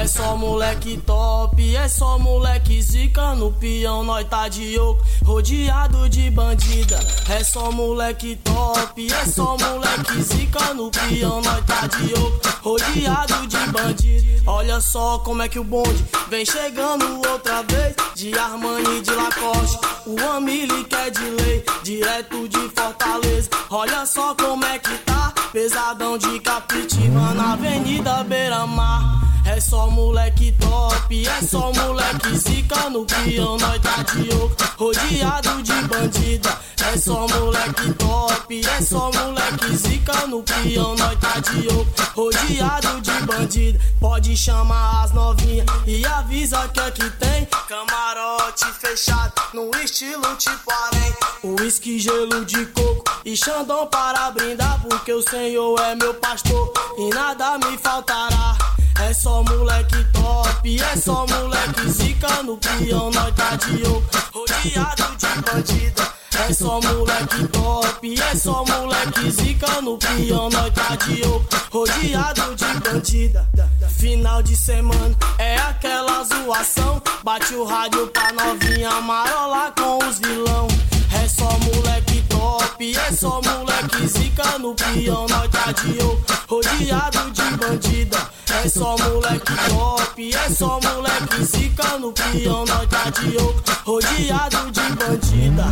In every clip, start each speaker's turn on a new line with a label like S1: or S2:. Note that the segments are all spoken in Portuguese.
S1: É só moleque top, é só moleque zica. No peão nós tá de oco, rodeado de bandida. É só moleque top, é só moleque zica. No peão nós tá de oco, rodeado de bandida. Olha só como é que o bonde vem chegando outra vez. De Armani e de Lacoste, o Amili que é de lei, direto de Fortaleza. Olha só como é que tá, pesadão de Capitiba na Avenida Beira-Mar. É só moleque top, é só moleque zica. No peão nós tá de oco, rodeado de bandida. É só moleque top, é só moleque zica. No peão nós tá de oco, rodeado de bandida. Pode chamar as novinhas e avisa que aqui tem camarote fechado no estilo tipo harém. Uísque, gelo de coco e Xandão para brindar, porque o Senhor é meu pastor e nada me faltará. É só moleque top, é só moleque zica. No peão nós tá de oco, rodeado de bandida. É só moleque top, é só moleque zica. No peão nós tá de oco, rodeado de bandida. Final de semana é aquela zoação, bate o rádio pra novinha marolar com os vilão. É só moleque top, é só moleque zica. No peão nós tá de oco, rodeado de bandida. É só moleque top, é só moleque zica. No peão nós tá de oco, rodeado de bandida.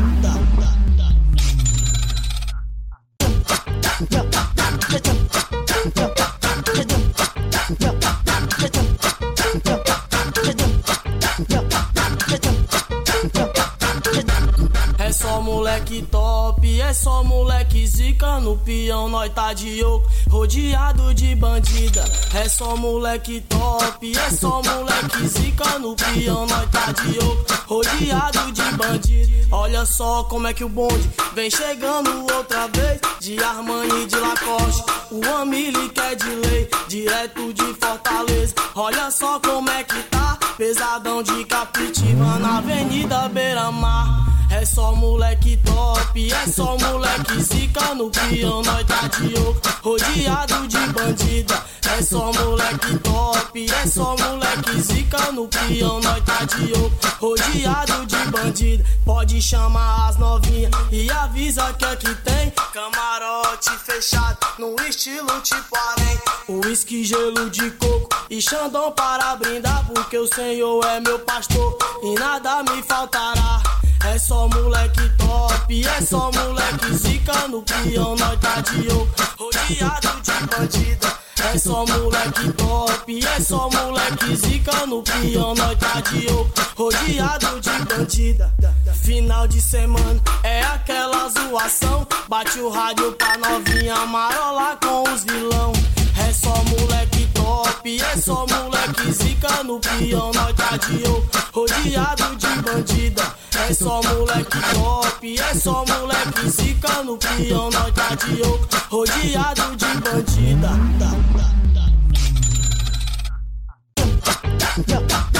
S1: É só moleque top, é só moleque zica. No peão nós tá de oco, rodeado de bandida. É só moleque top, é só moleque zica. No peão nós tá de oco, rodeado de bandida. Olha só como é que o bonde vem chegando outra vez. De Armani e de Lacoste, o Amili que é de lei, direto de Fortaleza. Olha só como é que tá, pesadão de Capitiba na Avenida Beira-Mar. É só moleque top, é só moleque zica. No peão nós tá de oco, rodeado de bandida. É só moleque top, é só moleque zica. No peão nós tá de oco, rodeado de bandida. Pode chamar as novinhas e avisa que aqui tem camarote fechado no estilo tipo harém. Uísque, gelo de coco e Xandão para brindar, porque o Senhor é meu pastor e nada me faltará. É só moleque top, é só moleque zica. No peão nós tá de oco, rodeado de bandida. É só moleque top, é só moleque zica. No peão nós tá de oco, rodeado de bandida. Final de semana é aquela zoação, bate o rádio pra novinha marolar com os vilão. É só moleque top, é só moleque zica. No peão nós tá de oco, rodeado de bandida. É só moleque top, é só moleque zica. No peão nós tá de oco, rodeado de bandida.